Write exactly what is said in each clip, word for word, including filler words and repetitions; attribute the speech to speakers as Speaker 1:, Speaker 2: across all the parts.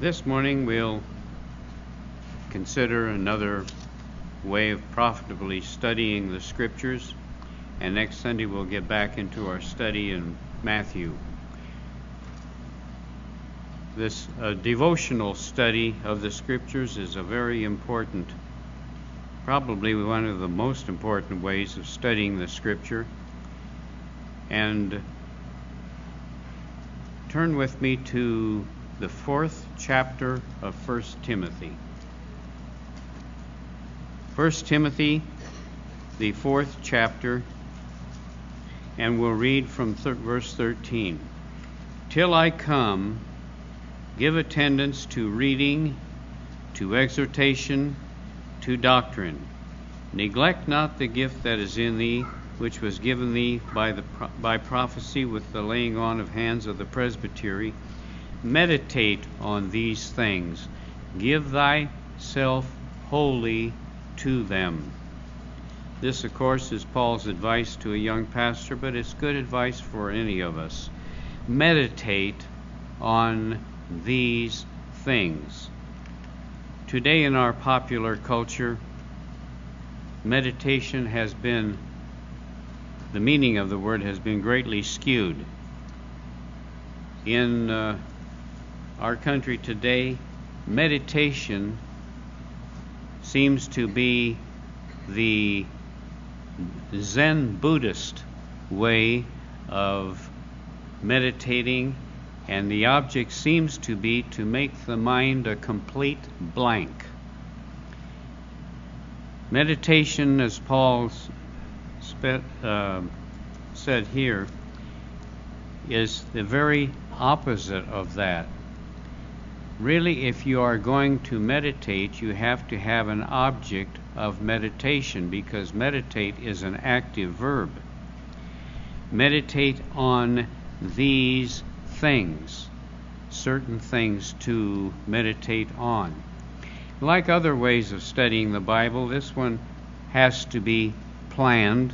Speaker 1: This morning we'll consider another way of profitably studying the Scriptures, and next Sunday we'll get back into our study in Matthew. This uh, devotional study of the Scriptures is a very important, probably one of the most important ways of studying the Scripture. And turn with me to the fourth chapter of First Timothy. First Timothy, the fourth chapter, and we'll read from th- verse thirteen. Till I come, give attendance to reading, to exhortation, to doctrine. Neglect not the gift that is in thee, which was given thee by the pro- by prophecy with the laying on of hands of the presbytery. Meditate on these things. Give thyself wholly to them. This, of course, is Paul's advice to a young pastor, but it's good advice for any of us. Meditate on these things. Today in our popular culture, meditation has been, the meaning of the word has been greatly skewed. In uh, our country today, meditation seems to be the Zen Buddhist way of meditating, and the object seems to be to make the mind a complete blank. Meditation, as Paul spe- uh, said here, is the very opposite of that. Really, if you are going to meditate, you have to have an object of meditation, because meditate is an active verb. Meditate on these things, certain things to meditate on. Like other ways of studying the Bible, this one has to be planned.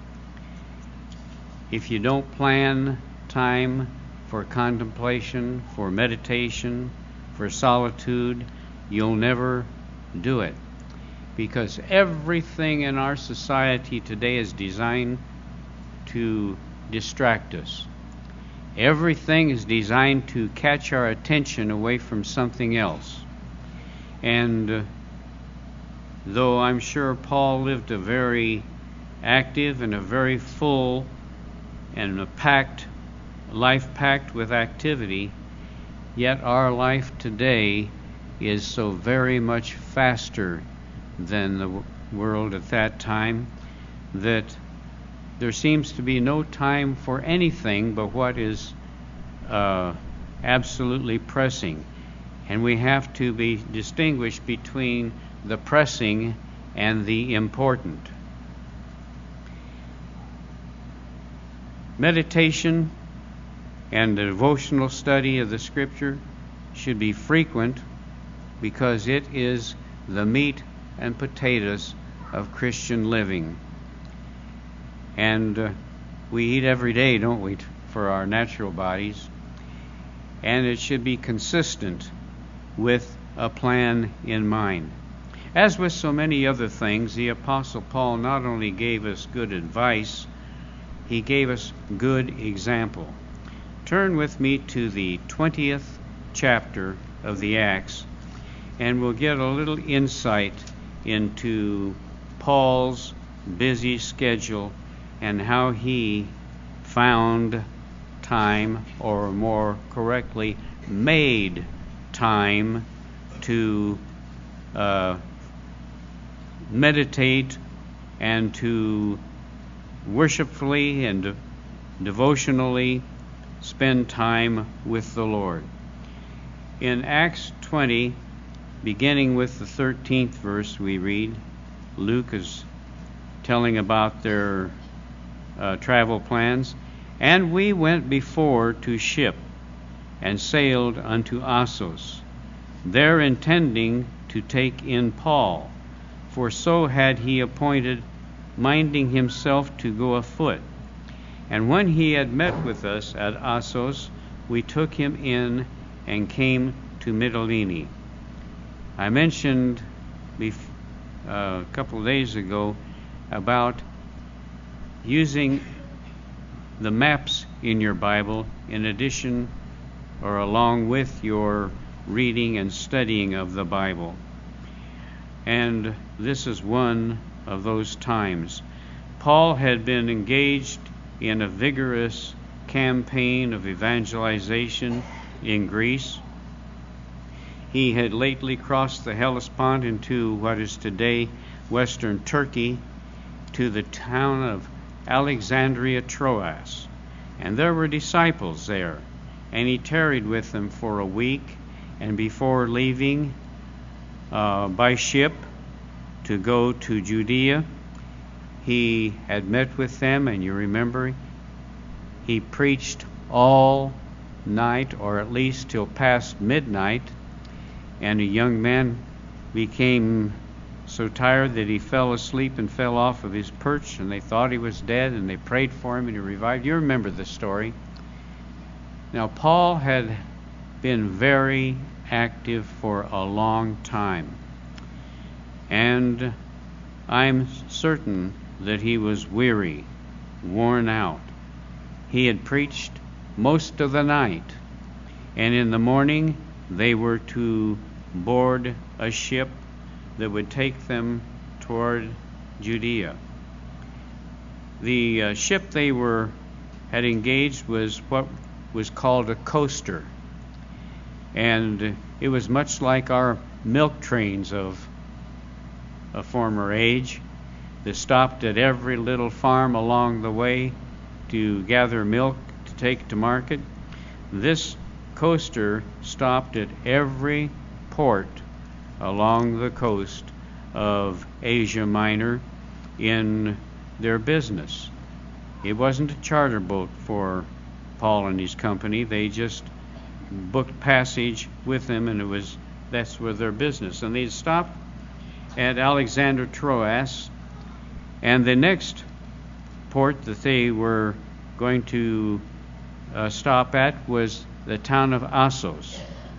Speaker 1: If you don't plan time for contemplation, for meditation, for solitude, you'll never do it. Because everything in our society today is designed to distract us. Everything is designed to catch our attention away from something else. And uh, though I'm sure Paul lived a very active and a very full and a packed life packed with activity, yet our life today is so very much faster than the w- world at that time that there seems to be no time for anything but what is uh, absolutely pressing. And we have to be distinguished between the pressing and the important. Meditation and the devotional study of the Scripture should be frequent, because it is the meat and potatoes of Christian living. And uh, we eat every day, don't we, for our natural bodies? And it should be consistent with a plan in mind. As with so many other things, the Apostle Paul not only gave us good advice, he gave us good example. Turn with me to the twentieth chapter of the Acts, and we'll get a little insight into Paul's busy schedule and how he found time, or more correctly, made time to uh, meditate and to worshipfully and de- devotionally spend time with the Lord. In Acts twenty, beginning with the thirteenth verse, we read, Luke is telling about their uh, travel plans. And we went before to ship, and sailed unto Assos, there intending to take in Paul, for so had he appointed, minding himself to go afoot. And when he had met with us at Assos, we took him in and came to Mytilene. I mentioned bef- uh, a couple of days ago about using the maps in your Bible in addition or along with your reading and studying of the Bible. And this is one of those times. Paul had been engaged in a vigorous campaign of evangelization in Greece. He had lately crossed the Hellespont into what is today western Turkey to the town of Alexandria Troas. And there were disciples there. And he tarried with them for a week. And before leaving uh, by ship to go to Judea, he had met with them, and you remember, he preached all night, or at least till past midnight, and a young man became so tired that he fell asleep and fell off of his perch, and they thought he was dead, and they prayed for him, and he revived. You remember the story. Now, Paul had been very active for a long time, and I'm certain that he was weary, worn out. He had preached most of the night, and in the morning they were to board a ship that would take them toward Judea. The uh, ship they were had engaged was what was called a coaster, and it was much like our milk trains of a former age that stopped at every little farm along the way to gather milk to take to market. This coaster stopped at every port along the coast of Asia Minor in their business. It wasn't a charter boat for Paul and his company. They just booked passage with them, and it was that's where their business. And they'd stop at Alexandria Troas, and the next port that they were going to uh, stop at was the town of Assos.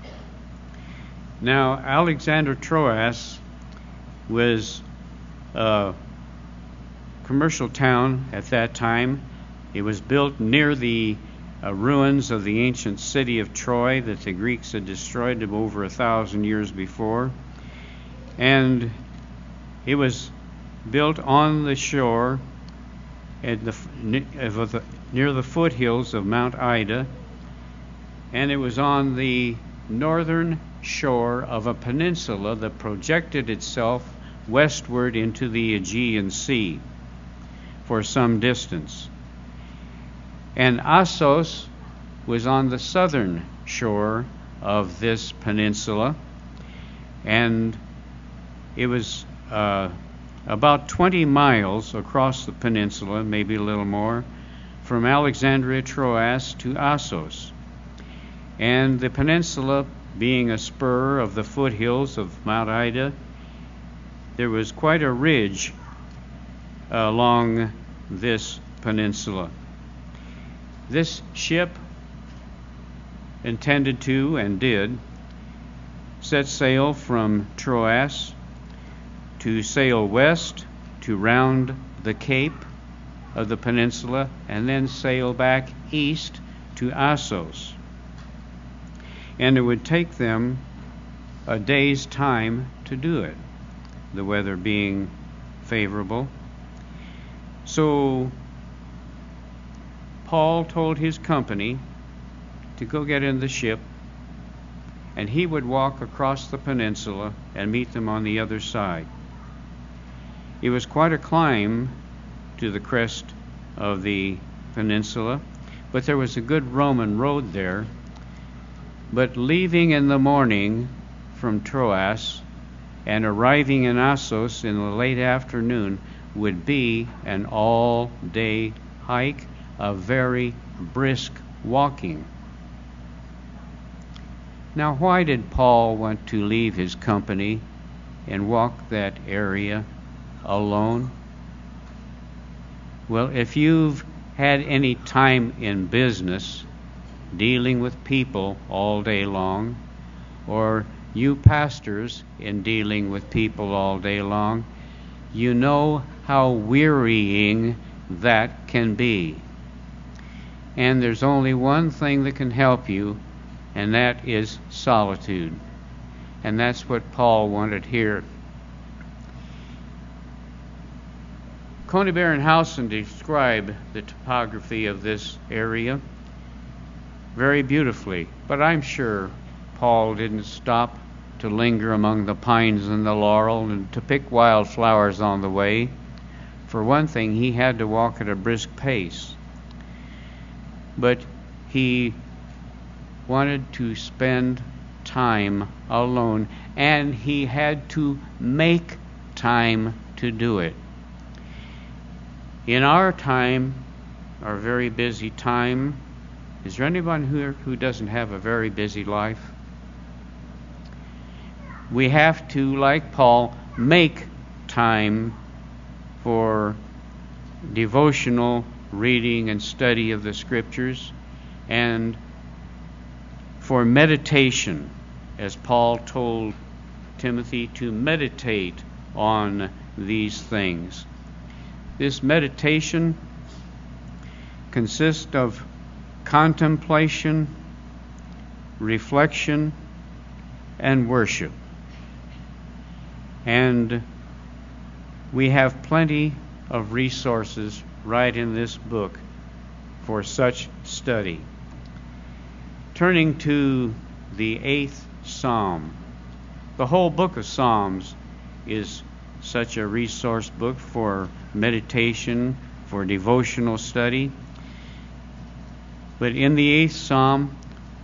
Speaker 1: Now, Alexandria Troas was a commercial town at that time. It was built near the uh, ruins of the ancient city of Troy that the Greeks had destroyed over a thousand years before. And it was built on the shore at the, near the foothills of Mount Ida, and it was on the northern shore of a peninsula that projected itself westward into the Aegean Sea for some distance. And Assos was on the southern shore of this peninsula, and it was uh, about twenty miles across the peninsula, maybe a little more, from Alexandria Troas to Assos. And the peninsula being a spur of the foothills of Mount Ida, there was quite a ridge along this peninsula. This ship intended to, and did, set sail from Troas to sail west to round the cape of the peninsula and then sail back east to Assos. And it would take them a day's time to do it, the weather being favorable. So Paul told his company to go get in the ship, and he would walk across the peninsula and meet them on the other side. It was quite a climb to the crest of the peninsula, but there was a good Roman road there. But leaving in the morning from Troas and arriving in Assos in the late afternoon would be an all-day hike, a very brisk walking. Now, why did Paul want to leave his company and walk that area alone? Well, if you've had any time in business dealing with people all day long, or you pastors in dealing with people all day long, you know how wearying that can be. And there's only one thing that can help you, and that is solitude. And that's what Paul wanted here. Coney Barrenhausen described the topography of this area very beautifully, but I'm sure Paul didn't stop to linger among the pines and the laurel and to pick wildflowers on the way. For one thing, he had to walk at a brisk pace. But he wanted to spend time alone, and he had to make time to do it. In our time, our very busy time, is there anyone here who doesn't have a very busy life? We have to, like Paul, make time for devotional reading and study of the Scriptures, and for meditation, as Paul told Timothy to meditate on these things. This meditation consists of contemplation, reflection, and worship. And we have plenty of resources right in this book for such study. Turning to the eighth Psalm. The whole book of Psalms is such a resource book for meditation, for devotional study. But in the eighth Psalm,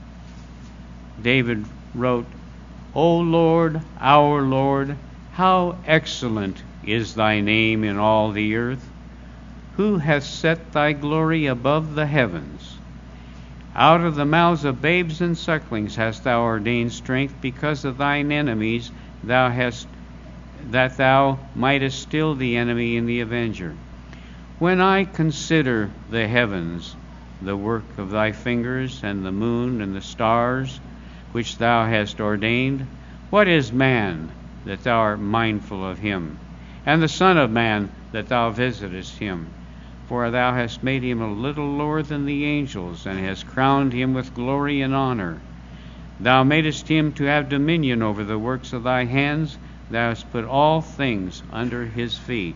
Speaker 1: David wrote, O Lord, our Lord, how excellent is thy name in all the earth. Who hath set thy glory above the heavens? Out of the mouths of babes and sucklings hast thou ordained strength, because of thine enemies thou hast, that thou mightest still the enemy and the avenger. When I consider the heavens, the work of thy fingers, and the moon and the stars, which thou hast ordained, what is man, that thou art mindful of him, and the Son of Man, that thou visitest him? For thou hast made him a little lower than the angels, and hast crowned him with glory and honor. Thou madest him to have dominion over the works of thy hands. Thou hast put all things under his feet.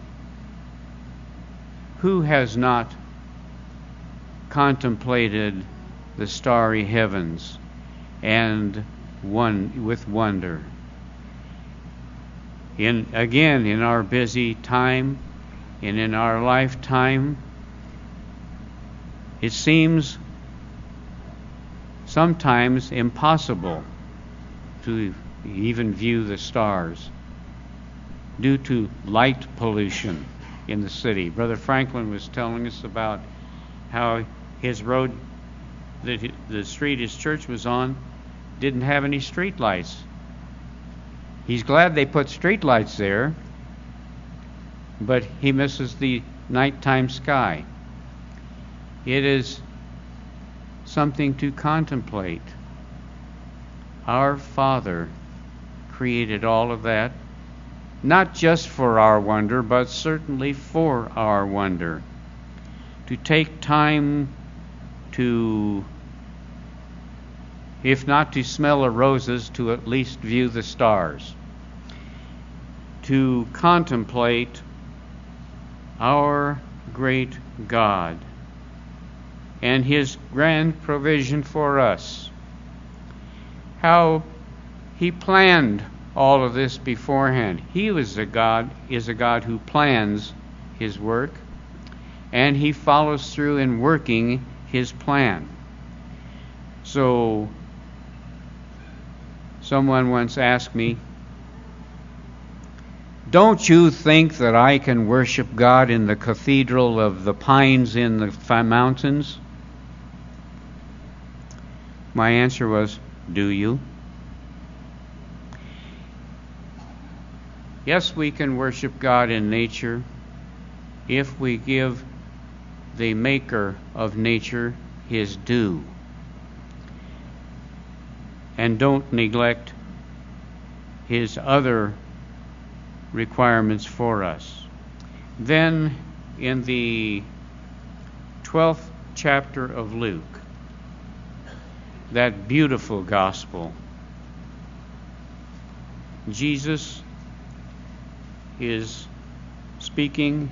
Speaker 1: Who has not contemplated the starry heavens and one with wonder? In again, in our busy time and in our lifetime, it seems sometimes impossible to even view the stars due to light pollution in the city. Brother Franklin was telling us about how his road, that the street his church was on, didn't have any street lights. He's glad they put street lights there, but he misses the nighttime sky. It is something to contemplate. Our Father created all of that, not just for our wonder, but certainly for our wonder. To take time to, if not to smell the roses, to at least view the stars. To contemplate our great God and his grand provision for us. How he planned all of this beforehand. He was a God, is a God who plans his work, and he follows through in working his plan. So, someone once asked me, don't you think that I can worship God in the cathedral of the pines in the mountains? My answer was, do you? Yes, we can worship God in nature if we give the maker of nature his due. and don't neglect His other requirements for us. Then in the twelfth chapter of Luke, that beautiful gospel, Jesus is speaking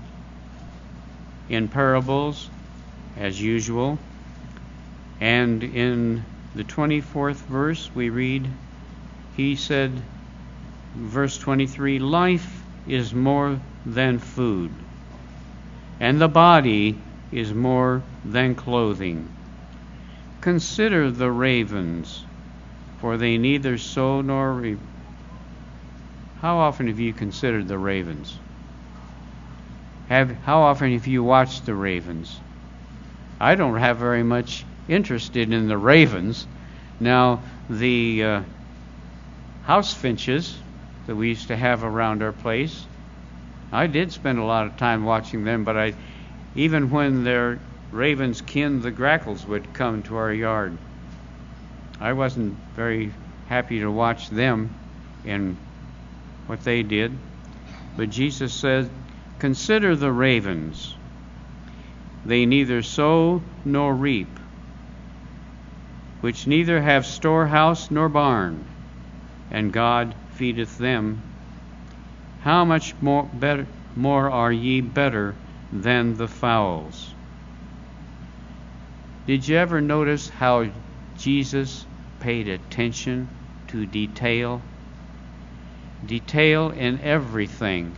Speaker 1: in parables as usual, and in the twenty-fourth verse we read, He said, verse twenty-three, life is more than food, and the body is more than clothing. Consider the ravens, for they neither sow nor reap. How often have you considered the ravens? Have how often have you watched the ravens? I don't have very much interest in the ravens. Now, the uh, house finches that we used to have around our place, I did spend a lot of time watching them, but I, even when their ravens' kin, the grackles, would come to our yard, I wasn't very happy to watch them and what they did. But Jesus said, consider the ravens. They neither sow nor reap, which neither have storehouse nor barn, and God feedeth them. How much more better more are ye better than the fowls? Did you ever notice how Jesus paid attention to detail? Detail in everything.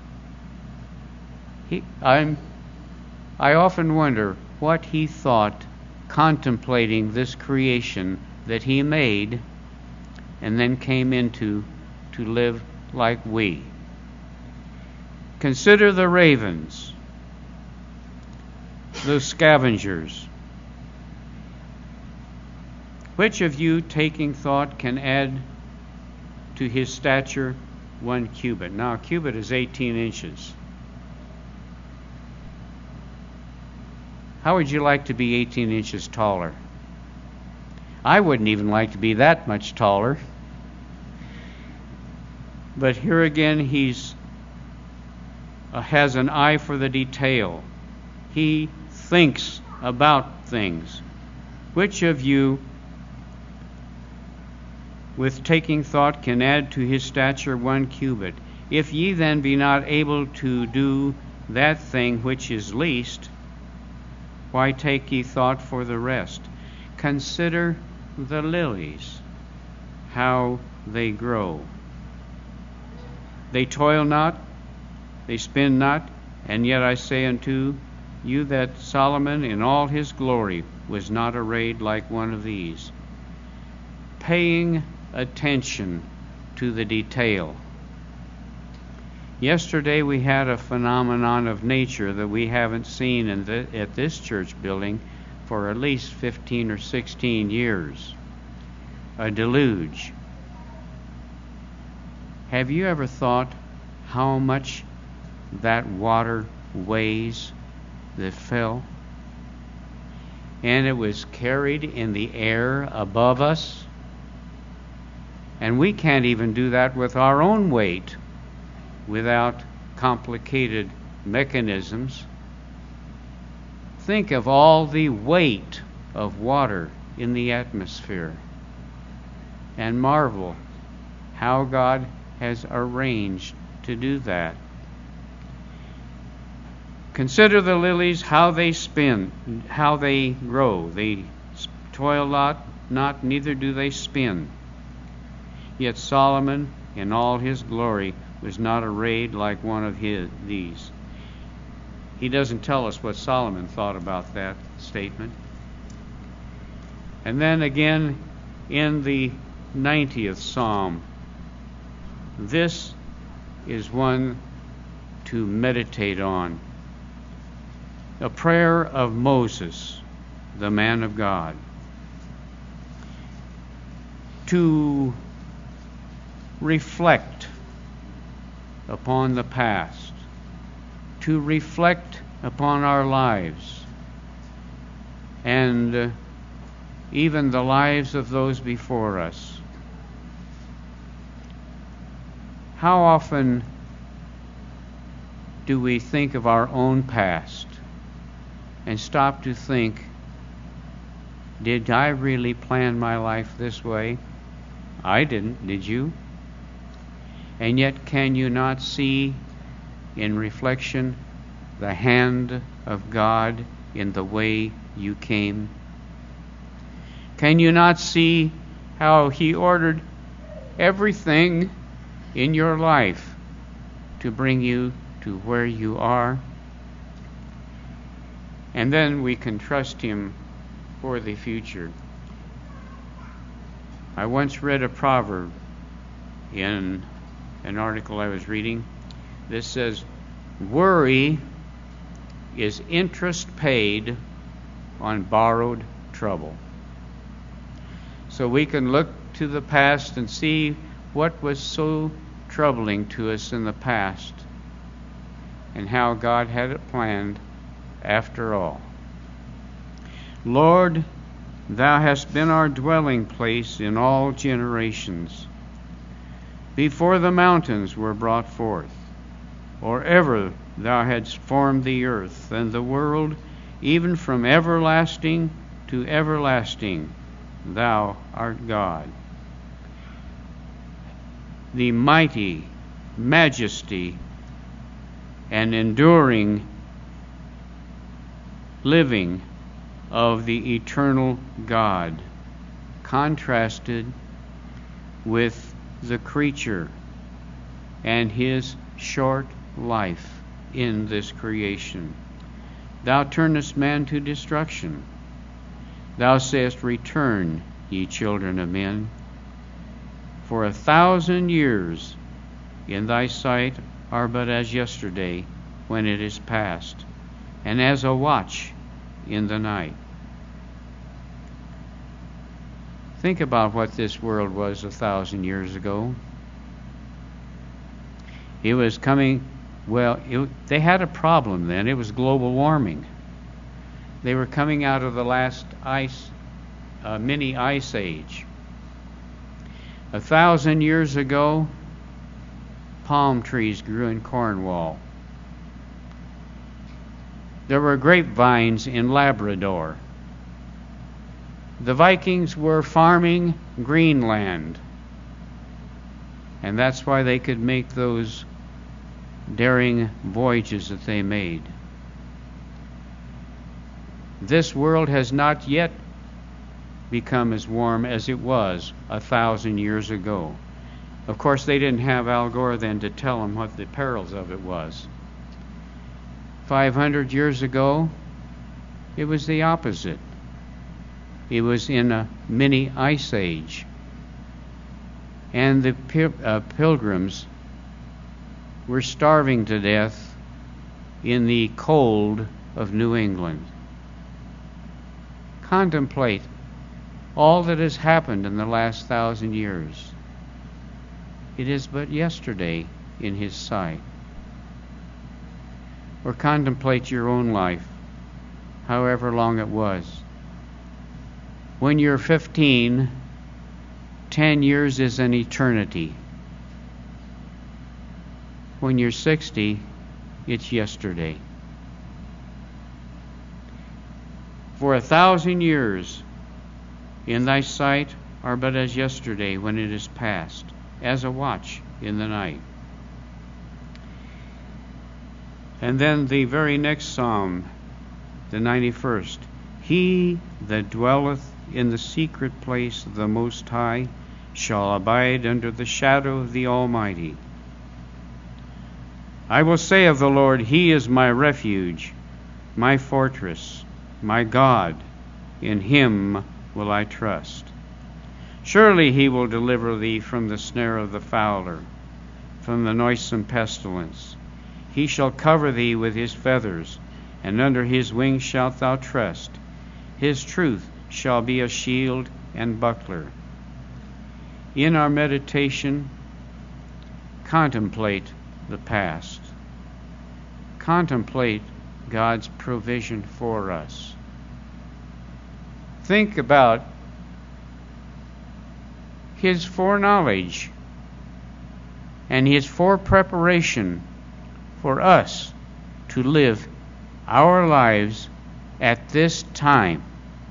Speaker 1: He, I'm, I often wonder what he thought contemplating this creation that he made and then came into to live like we. Consider the ravens, those scavengers. Which of you, taking thought, can add to his stature one cubit? Now, a cubit is eighteen inches. How would you like to be eighteen inches taller? I wouldn't even like to be that much taller. But here again, he's uh, has an eye for the detail. He thinks about things. Which of you, with taking thought, can add to his stature one cubit? If ye then be not able to do that thing which is least, why take ye thought for the rest? Consider the lilies, how they grow. They toil not, they spin not, and yet I say unto you that Solomon in all his glory was not arrayed like one of these. Paying attention to the detail. Yesterday we had a phenomenon of nature that we haven't seen in the, at this church building for at least fifteen or sixteen years. A deluge. Have you ever thought how much that water weighs that fell? And it was carried in the air above us. And we can't even do that with our own weight without complicated mechanisms. Think of all the weight of water in the atmosphere and marvel how God has arranged to do that. Consider the lilies, how they spin, how they grow. They toil not, not neither do they spin. Yet Solomon, in all his glory, was not arrayed like one of his, these. He doesn't tell us what Solomon thought about that statement. And then again, in the ninetieth Psalm, this is one to meditate on. A prayer of Moses, the man of God. To reflect upon the past, to reflect upon our lives, and uh, even the lives of those before us. How often do we think of our own past and stop to think, did I really plan my life this way? I didn't, did you? And yet, can you not see in reflection the hand of God in the way you came? Can you not see how He ordered everything in your life to bring you to where you are? And then we can trust Him for the future. I once read a proverb in an article I was reading. This says, worry is interest paid on borrowed trouble. So we can look to the past and see what was so troubling to us in the past and how God had it planned after all. Lord, Thou hast been our dwelling place in all generations. Before the mountains were brought forth, or ever Thou hadst formed the earth and the world, even from everlasting to everlasting, Thou art God. The mighty majesty and enduring living of the eternal God, contrasted with the creature and his short life in this creation. Thou turnest man to destruction. Thou sayest, return, ye children of men. For a thousand years in thy sight are but as yesterday when it is past, and as a watch in the night. Think about what this world was a thousand years ago. It was coming, well, it, they had a problem then. It was global warming. They were coming out of the last ice, uh, mini ice age. A thousand years ago, palm trees grew in Cornwall. There were grapevines in Labrador. The Vikings were farming Greenland. And that's why they could make those daring voyages that they made. This world has not yet become as warm as it was a thousand years ago. Of course, they didn't have Al Gore then to tell them what the perils of it was. Five hundred years ago, it was the opposite. It was in a mini ice age. And the pil- uh, pilgrims were starving to death in the cold of New England. Contemplate all that has happened in the last thousand years. It is but yesterday in His sight. Or contemplate your own life, however long it was. When you're fifteen, ten years is an eternity. When you're sixty, it's yesterday. For a thousand years in thy sight are but as yesterday when it is past, as a watch in the night. And then the very next psalm, the ninety-first. He that dwelleth in the secret place of the Most High shall abide under the shadow of the Almighty. I will say of the Lord, He is my refuge, my fortress, my God. In Him will I trust. Surely He will deliver thee from the snare of the fowler, from the noisome pestilence. He shall cover thee with His feathers, and under His wings shalt thou trust. His truth shall be a shield and buckler. In our meditation, contemplate the past. Contemplate God's provision for us. Think about His foreknowledge and His forepreparation for us to live our lives at this time.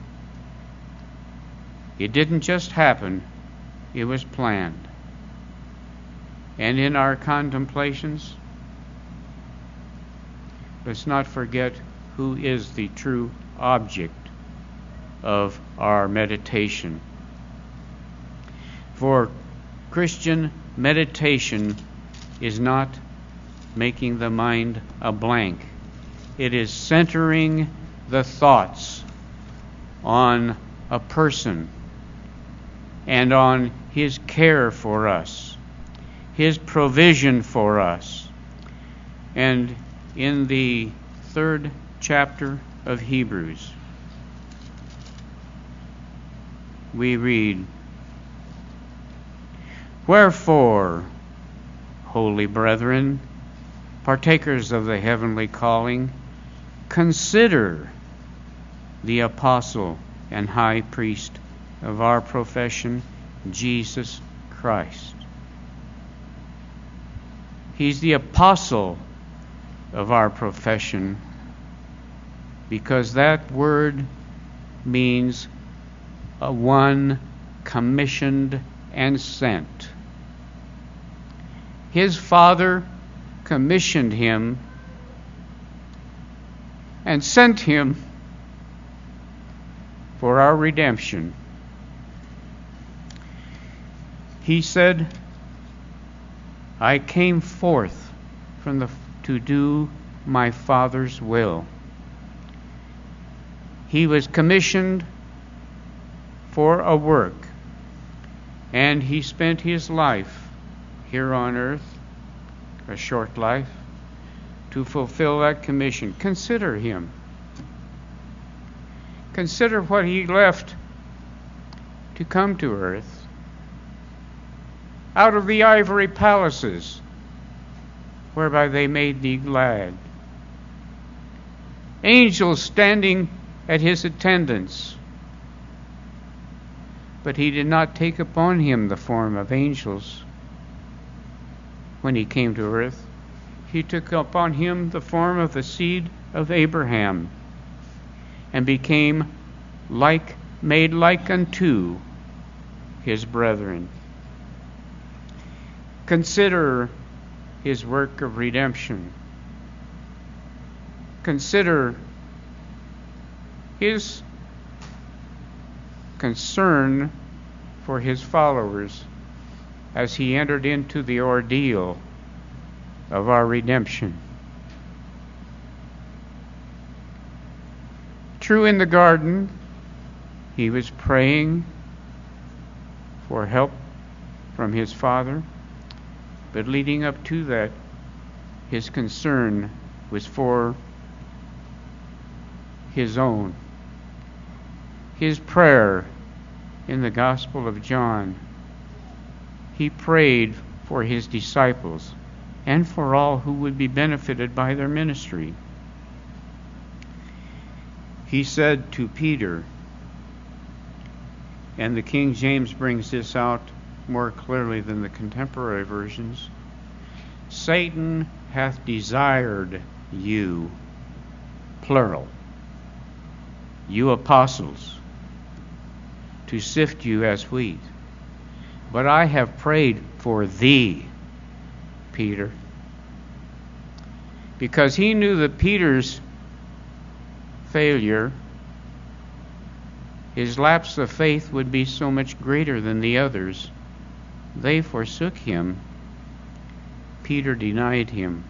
Speaker 1: It didn't just happen, it was planned. And in our contemplations, let's not forget who is the true object of our meditation. For Christian meditation is not making the mind a blank. It is centering the thoughts on a person and on His care for us, His provision for us. And in the third chapter of Hebrews, we read, "Wherefore, holy brethren, partakers of the heavenly calling, consider the apostle and high priest of our profession, Jesus Christ." He's the apostle of our profession because that word means a one commissioned and sent. His Father commissioned him and sent him for our redemption. He said, "I came forth from the to do my Father's will." He was commissioned for a work, and he spent his life here on earth, a short life, to fulfill that commission. Consider him. Consider what he left to come to earth. Out of the ivory palaces, whereby they made thee glad. Angels standing at his attendance. But he did not take upon him the form of angels when he came to earth. He took upon him the form of the seed of Abraham and became like, made like unto his brethren. Consider his work of redemption. Consider his concern for his followers as he entered into the ordeal of our redemption. True, in the garden, he was praying for help from his Father, but leading up to that, his concern was for his own. His prayer in the Gospel of John, he prayed for his disciples and for all who would be benefited by their ministry. He said to Peter, and the King James brings this out more clearly than the contemporary versions, "Satan hath desired you," plural, "you apostles, to sift you as wheat. But I have prayed for thee," Peter, because he knew that Peter's failure, his lapse of faith, would be so much greater than the others. They forsook him. Peter denied him.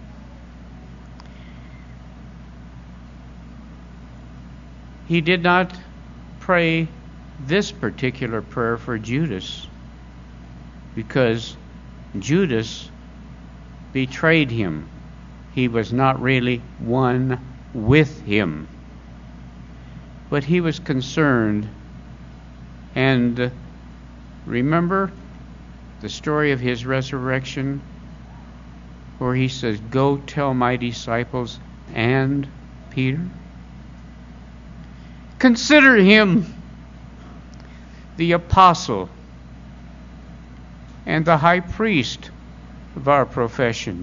Speaker 1: He did not pray this particular prayer for Judas because Judas betrayed him. He was not really one with him. But he was concerned. And remember the story of his resurrection, where he says, "Go tell my disciples and Peter." Consider him the apostle and the high priest of our profession.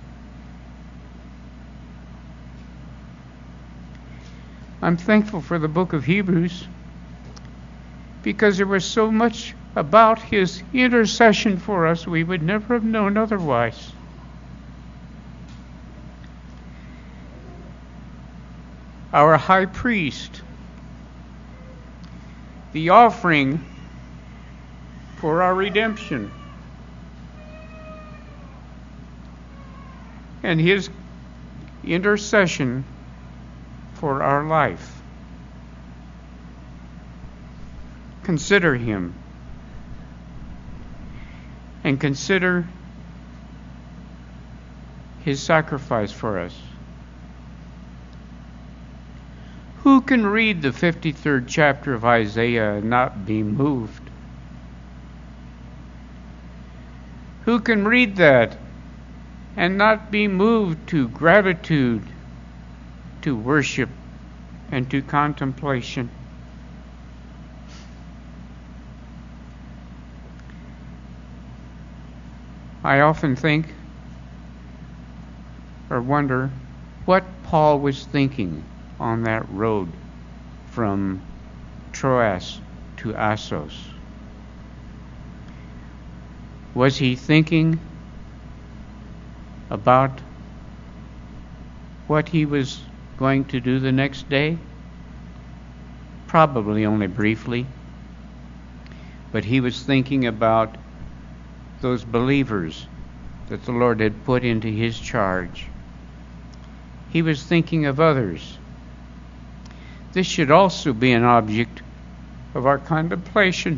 Speaker 1: I'm thankful for the book of Hebrews because there was so much about his intercession for us we would never have known otherwise. Our high priest, the offering for our redemption, and his intercession for our life. Consider him, and consider his sacrifice for us. Who can read the fifty-third chapter of Isaiah and not be moved? Who can read that and not be moved to gratitude, to worship, and to contemplation? I often think or wonder what Paul was thinking on that road from Troas to Assos. Was he thinking about what he was going to do the next day? Probably only briefly. But he was thinking about those believers that the Lord had put into his charge. He was thinking of others. This should also be an object of our contemplation.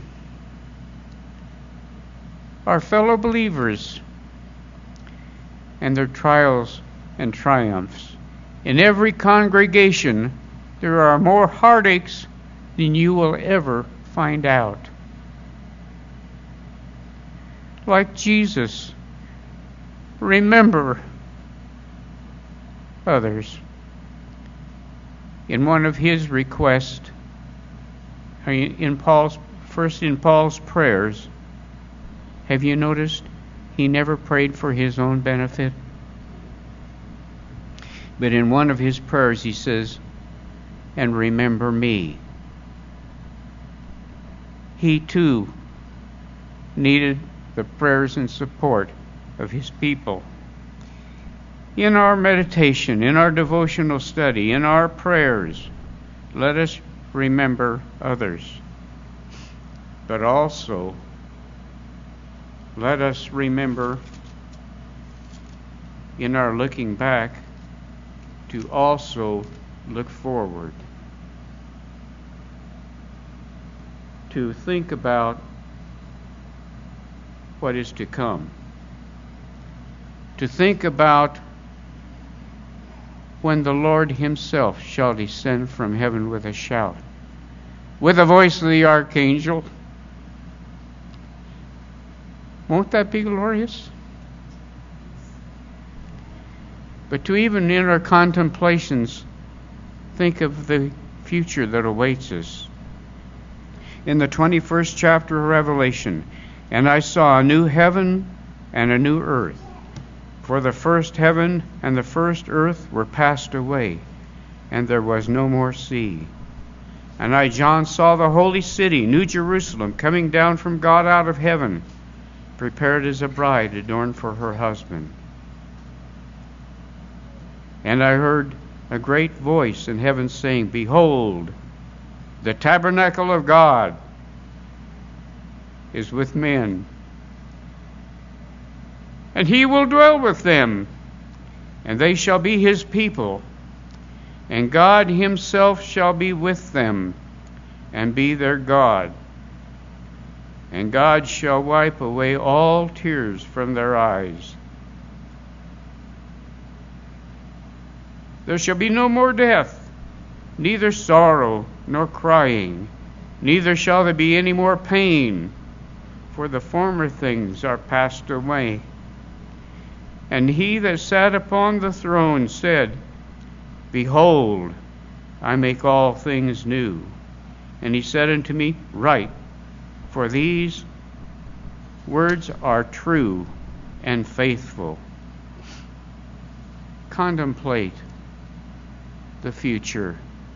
Speaker 1: Our fellow believers and their trials and triumphs. In every congregation, there are more heartaches than you will ever find out. Like Jesus, remember others. In one of his requests, in Paul's first in Paul's prayers, have you noticed he never prayed for his own benefit? But in one of his prayers he says, "And remember me." He too needed the prayers and support of his people. In our meditation, in our devotional study, in our prayers, let us remember others. But also, let us remember in our looking back to also look forward. To think about what is to come. To think about when the Lord himself shall descend from heaven with a shout, with the voice of the archangel. Won't that be glorious? But to even in our contemplations, think of the future that awaits us. In the twenty-first chapter of Revelation, "And I saw a new heaven and a new earth. For the first heaven and the first earth were passed away, and there was no more sea. And I, John, saw the holy city, New Jerusalem, coming down from God out of heaven, prepared as a bride adorned for her husband. And I heard a great voice in heaven saying, Behold, the tabernacle of God is with men, and he will dwell with them, and they shall be his people, and God himself shall be with them, and be their God. And God shall wipe away all tears from their eyes. There shall be no more death, neither sorrow nor crying, neither shall there be any more pain, for the former things are passed away. And he that sat upon the throne said, Behold, I make all things new. And he said unto me, Write, for these Words are true and faithful. Contemplate the future.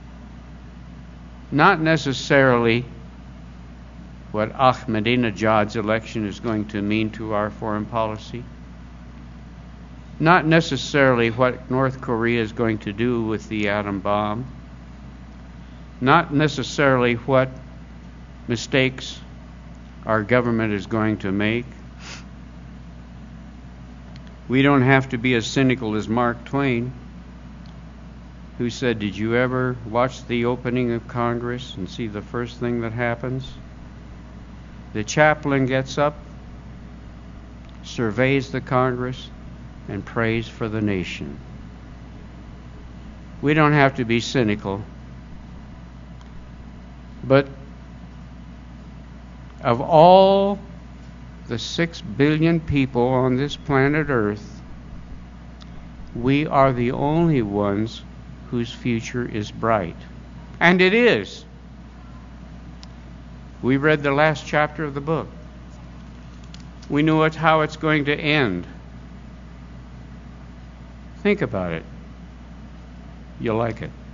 Speaker 1: Not necessarily what Ahmadinejad's election is going to mean to our foreign policy. Not necessarily what North Korea is going to do with the atom bomb. Not necessarily what mistakes our government is going to make. We don't have to be as cynical as Mark Twain, who said, "Did you ever watch the opening of Congress and see the first thing that happens? The chaplain gets up, surveys the Congress, and prays for the nation." We don't have to be cynical, but of all the six billion people on this planet Earth, we are the only ones whose future is bright. And it is. We read the last chapter of the book. We know it, how it's going to end. Think about it. You'll like it.